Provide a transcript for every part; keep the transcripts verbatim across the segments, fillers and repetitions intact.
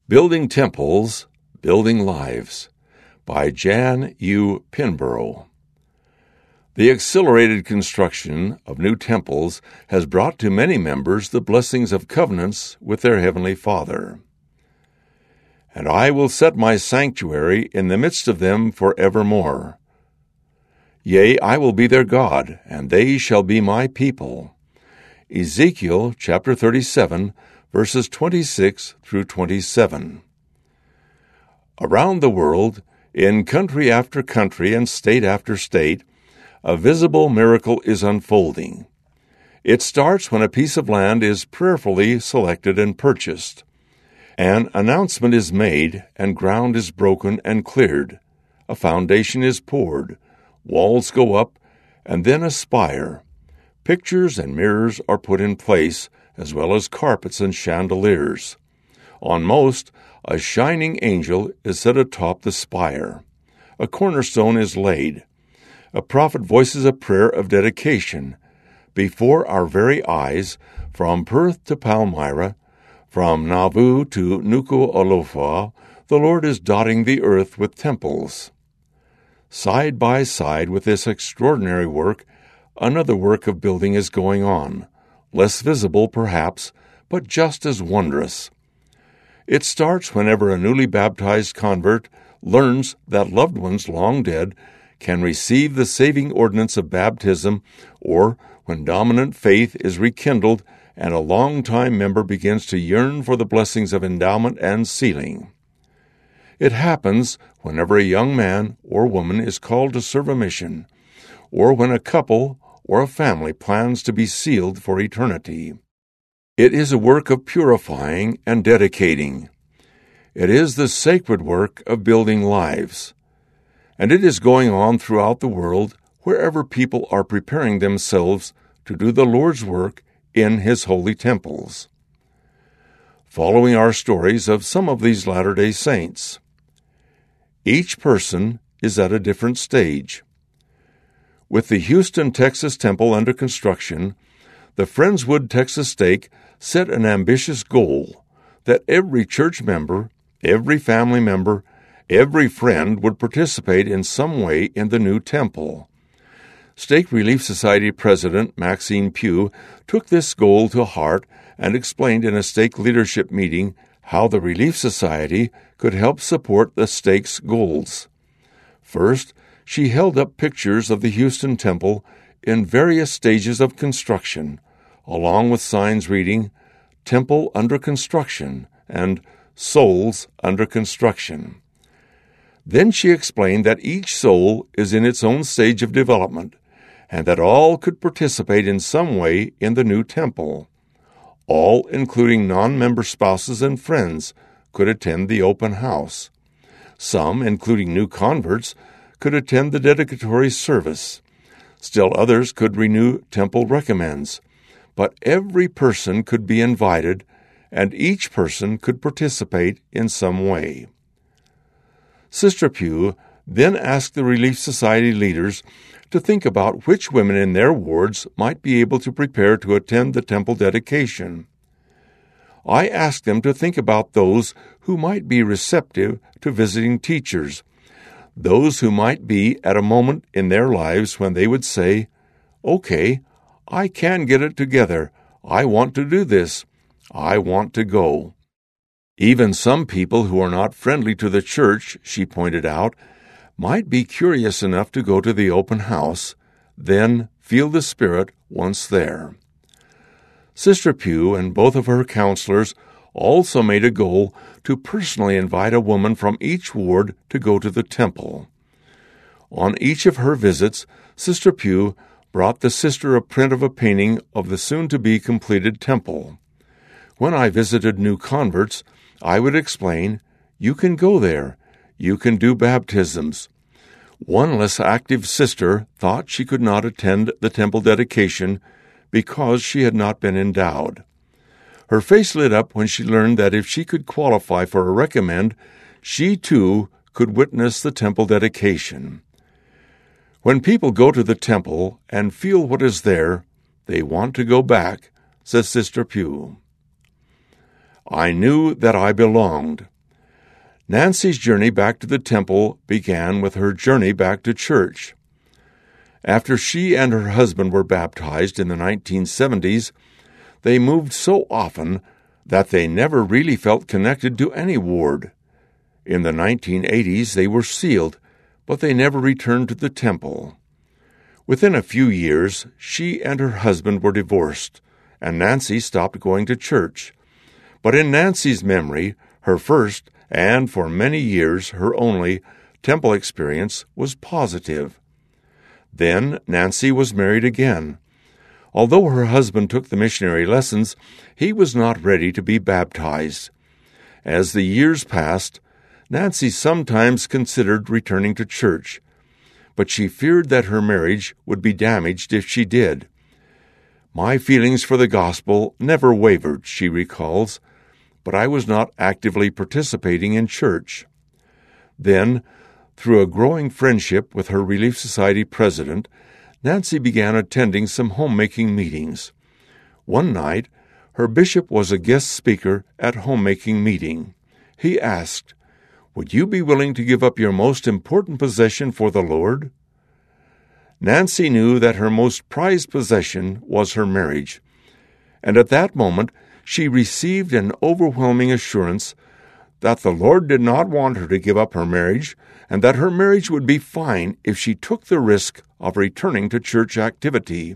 Building Temples, Building Lives by Jan U. Pinborough. The accelerated construction of new temples has brought to many members the blessings of covenants with their Heavenly Father. And I will set my sanctuary in the midst of them for evermore. Yea, I will be their God, and they shall be my people. Ezekiel chapter thirty-seven, verses twenty-six through twenty-seven. Around the world, in country after country and state after state, a visible miracle is unfolding. It starts when a piece of land is prayerfully selected and purchased. An announcement is made, and ground is broken and cleared. A foundation is poured, walls go up, and then a spire. Pictures and mirrors are put in place, as well as carpets and chandeliers. On most, a shining angel is set atop the spire. A cornerstone is laid. A prophet voices a prayer of dedication. Before our very eyes, from Perth to Palmyra, from Nauvoo to Nuku'alofa, the Lord is dotting the earth with temples. Side by side with this extraordinary work, another work of building is going on, less visible perhaps, but just as wondrous. It starts whenever a newly baptized convert learns that loved ones long dead can receive the saving ordinance of baptism, or when dominant faith is rekindled and a long-time member begins to yearn for the blessings of endowment and sealing. It happens whenever a young man or woman is called to serve a mission, or when a couple or a family plans to be sealed for eternity. It is a work of purifying and dedicating. It is the sacred work of building lives. And it is going on throughout the world wherever people are preparing themselves to do the Lord's work in His holy temples. Following our stories of some of these Latter-day Saints. Each person is at a different stage. With the Houston, Texas temple under construction, the Friendswood, Texas stake set an ambitious goal that every church member, every family member, every friend would participate in some way in the new temple. Stake Relief Society President Maxine Pugh took this goal to heart and explained in a stake leadership meeting how the Relief Society could help support the stake's goals. First, she held up pictures of the Houston temple in various stages of construction, along with signs reading, Temple Under Construction and Souls Under Construction. Then she explained that each soul is in its own stage of development, and that all could participate in some way in the new temple. All, including non-member spouses and friends, could attend the open house. Some, including new converts, could attend the dedicatory service. Still others could renew temple recommends. But every person could be invited, and each person could participate in some way. Sister Pugh then asked the Relief Society leaders to think about which women in their wards might be able to prepare to attend the temple dedication. I asked them to think about those who might be receptive to visiting teachers, those who might be at a moment in their lives when they would say, "Okay, I can get it together. I want to do this. I want to go." Even some people who are not friendly to the church, she pointed out, might be curious enough to go to the open house, then feel the Spirit once there. Sister Pugh and both of her counselors also made a goal to personally invite a woman from each ward to go to the temple. On each of her visits, Sister Pugh brought the sister a print of a painting of the soon-to-be completed temple. When I visited new converts, I would explain, "You can go there. You can do baptisms." One less active sister thought she could not attend the temple dedication because she had not been endowed. Her face lit up when she learned that if she could qualify for a recommend, she too could witness the temple dedication. When people go to the temple and feel what is there, they want to go back, says Sister Pugh. I knew that I belonged. Nancy's journey back to the temple began with her journey back to church. After she and her husband were baptized in the nineteen seventies, they moved so often that they never really felt connected to any ward. In the nineteen eighties, they were sealed, but they never returned to the temple. Within a few years, she and her husband were divorced, and Nancy stopped going to church. But in Nancy's memory, her first, and for many years her only, temple experience was positive. Then Nancy was married again. Although her husband took the missionary lessons, he was not ready to be baptized. As the years passed, Nancy sometimes considered returning to church, but she feared that her marriage would be damaged if she did. My feelings for the gospel never wavered, she recalls, but I was not actively participating in church. Then, through a growing friendship with her Relief Society president, Nancy began attending some homemaking meetings. One night, her bishop was a guest speaker at homemaking meeting. He asked, "Would you be willing to give up your most important possession for the Lord?" Nancy knew that her most prized possession was her marriage, and at that moment she received an overwhelming assurance that the Lord did not want her to give up her marriage, and that her marriage would be fine if she took the risk of returning to church activity.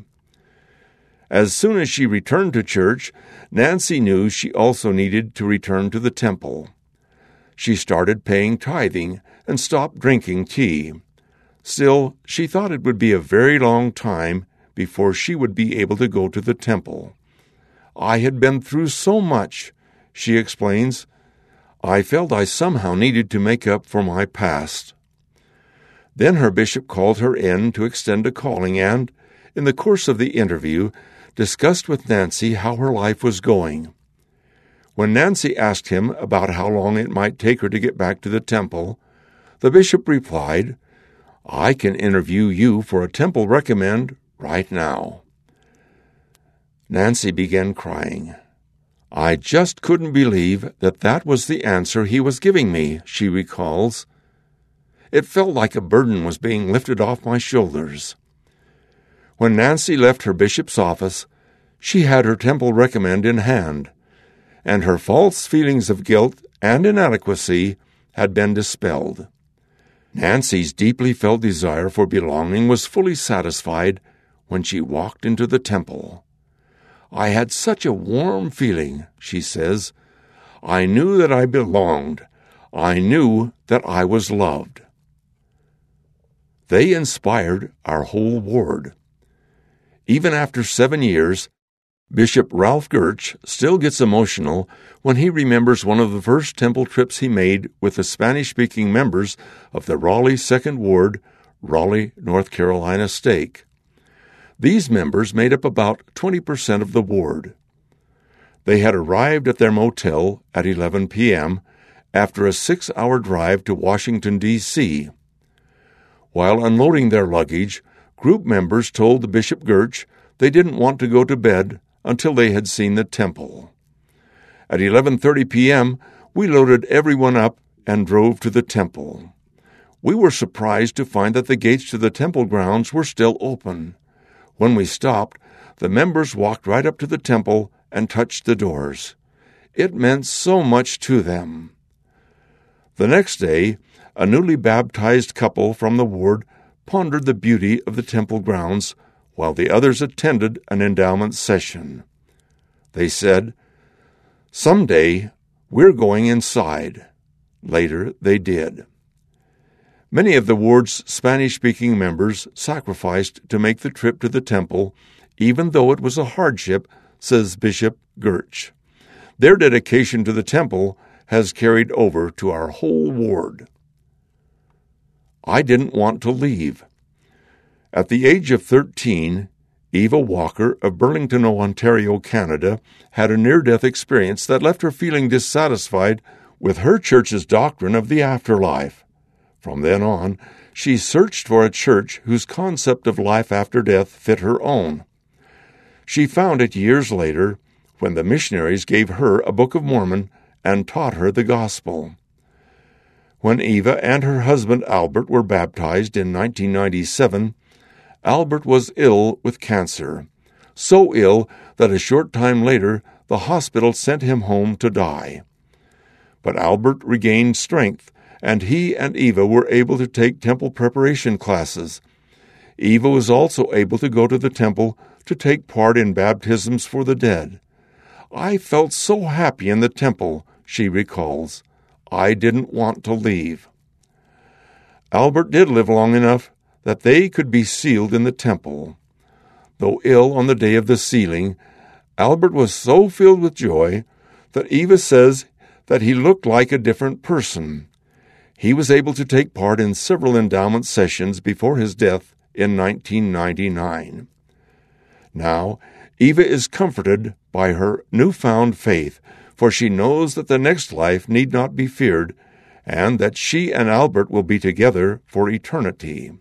As soon as she returned to church, Nancy knew she also needed to return to the temple. She started paying tithing and stopped drinking tea. Still, she thought it would be a very long time before she would be able to go to the temple. "I had been through so much," she explains. "I felt I somehow needed to make up for my past." Then her bishop called her in to extend a calling and, in the course of the interview, discussed with Nancy how her life was going. When Nancy asked him about how long it might take her to get back to the temple, the bishop replied, "I can interview you for a temple recommend right now." Nancy began crying. "I just couldn't believe that that was the answer he was giving me," she recalls. "It felt like a burden was being lifted off my shoulders." When Nancy left her bishop's office, she had her temple recommend in hand, and her false feelings of guilt and inadequacy had been dispelled. Nancy's deeply felt desire for belonging was fully satisfied when she walked into the temple. "I had such a warm feeling," she says. "I knew that I belonged. I knew that I was loved." They inspired our whole ward. Even after seven years, Bishop Ralph Giertz still gets emotional when he remembers one of the first temple trips he made with the Spanish-speaking members of the Raleigh Second Ward, Raleigh, North Carolina stake. These members made up about twenty percent of the ward. They had arrived at their motel at eleven p.m. after a six-hour drive to Washington, D C While unloading their luggage, group members told Bishop Giertz they didn't want to go to bed until they had seen the temple. At eleven thirty p.m., we loaded everyone up and drove to the temple. We were surprised to find that the gates to the temple grounds were still open. When we stopped, the members walked right up to the temple and touched the doors. It meant so much to them. The next day, a newly baptized couple from the ward pondered the beauty of the temple grounds while the others attended an endowment session. They said, "Someday we're going inside." Later they did. Many of the ward's Spanish-speaking members sacrificed to make the trip to the temple, even though it was a hardship, says Bishop Giertz. Their dedication to the temple has carried over to our whole ward. I didn't want to leave. At the age of thirteen, Eva Walker of Burlington, Ontario, Canada, had a near-death experience that left her feeling dissatisfied with her church's doctrine of the afterlife. From then on, she searched for a church whose concept of life after death fit her own. She found it years later when the missionaries gave her a Book of Mormon and taught her the gospel. When Eva and her husband Albert were baptized in nineteen ninety-seven, Albert was ill with cancer, so ill that a short time later the hospital sent him home to die. But Albert regained strength, and he and Eva were able to take temple preparation classes. Eva was also able to go to the temple to take part in baptisms for the dead. "I felt so happy in the temple," she recalls. "I didn't want to leave." Albert did live long enough that they could be sealed in the temple. Though ill on the day of the sealing, Albert was so filled with joy that Eva says that he looked like a different person. He was able to take part in several endowment sessions before his death in nineteen ninety-nine. Now, Eva is comforted by her newfound faith, for she knows that the next life need not be feared, and that she and Albert will be together for eternity.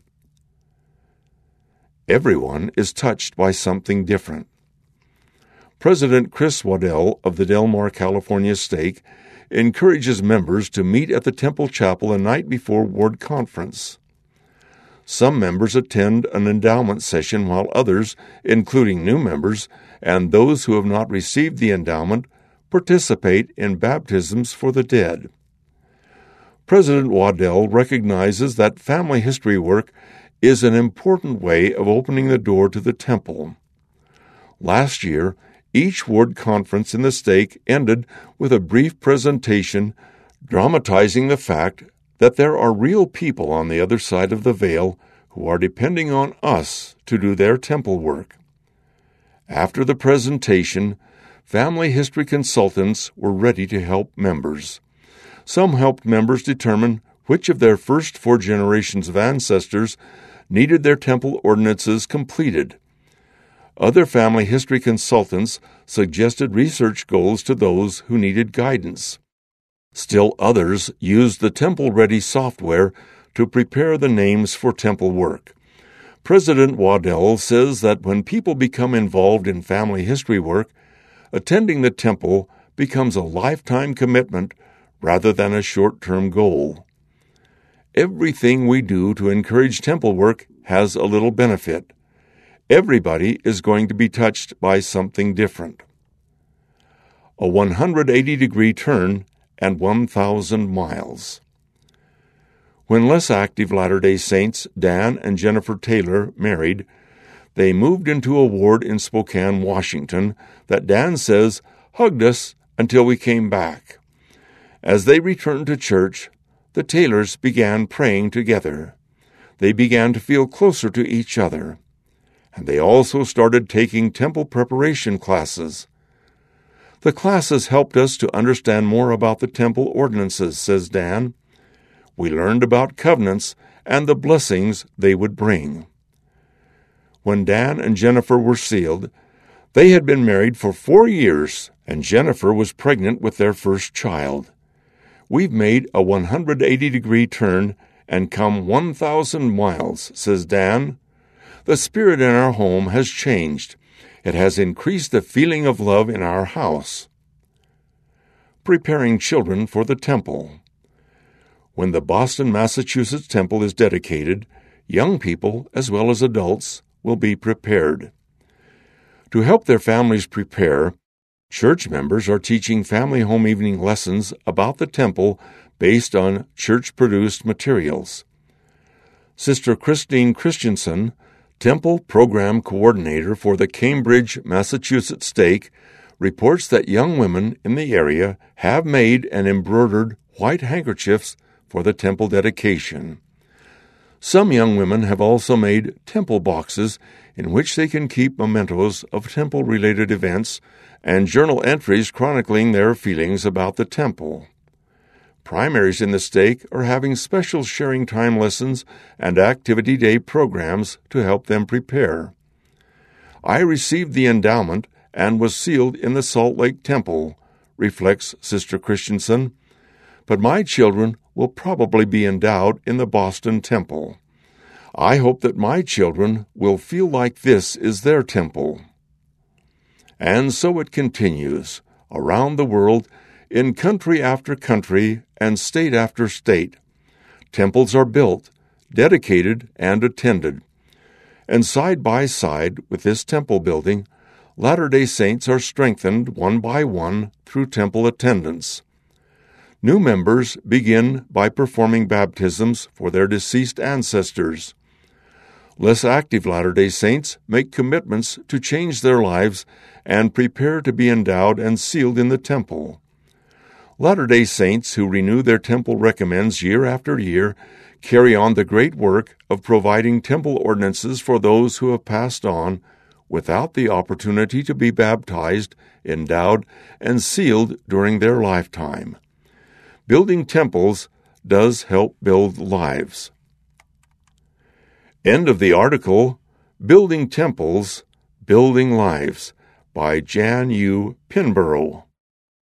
Everyone is touched by something different. President Chris Waddell of the Del Mar, California stake encourages members to meet at the Temple Chapel the night before Ward Conference. Some members attend an endowment session, while others, including new members and those who have not received the endowment, participate in baptisms for the dead. President Waddell recognizes that family history work is an important way of opening the door to the temple. Last year, each ward conference in the stake ended with a brief presentation dramatizing the fact that there are real people on the other side of the veil who are depending on us to do their temple work. After the presentation, family history consultants were ready to help members. Some helped members determine which of their first four generations of ancestors needed their temple ordinances completed. Other family history consultants suggested research goals to those who needed guidance. Still others used the temple-ready software to prepare the names for temple work. President Waddell says that when people become involved in family history work, attending the temple becomes a lifetime commitment rather than a short-term goal. Everything we do to encourage temple work has a little benefit. Everybody is going to be touched by something different. A one hundred eighty degree turn and one thousand miles. When less active Latter-day Saints Dan and Jennifer Taylor married, they moved into a ward in Spokane, Washington, that Dan says hugged us until we came back. As they returned to church, the Taylors began praying together. They began to feel closer to each other. And they also started taking temple preparation classes. The classes helped us to understand more about the temple ordinances, says Dan. We learned about covenants and the blessings they would bring. When Dan and Jennifer were sealed, they had been married for four years, and Jennifer was pregnant with their first child. We've made a one hundred eighty degree turn and come one thousand miles, says Dan. The spirit in our home has changed. It has increased the feeling of love in our house. Preparing children for the temple. When the Boston, Massachusetts temple is dedicated, young people, as well as adults, will be prepared. To help their families prepare, church members are teaching family home evening lessons about the temple based on church-produced materials. Sister Christine Christensen, Temple Program Coordinator for the Cambridge, Massachusetts stake, reports that young women in the area have made and embroidered white handkerchiefs for the temple dedication. Some young women have also made temple boxes in which they can keep mementos of temple-related events and journal entries chronicling their feelings about the temple. Primaries in the stake are having special sharing time lessons and activity day programs to help them prepare. I received the endowment and was sealed in the Salt Lake Temple, reflects Sister Christensen, but my children will probably be endowed in the Boston Temple. I hope that my children will feel like this is their temple. And so it continues, around the world, in country after country and state after state. temples are built, dedicated, and attended. And side by side with this temple building, Latter-day Saints are strengthened one by one through temple attendance. New members begin by performing baptisms for their deceased ancestors. Less active Latter-day Saints make commitments to change their lives and prepare to be endowed and sealed in the temple. Latter-day Saints who renew their temple recommends year after year carry on the great work of providing temple ordinances for those who have passed on without the opportunity to be baptized, endowed, and sealed during their lifetime. Building temples does help build lives. End of the article, Building Temples, Building Lives, by Jan U. Pinborough.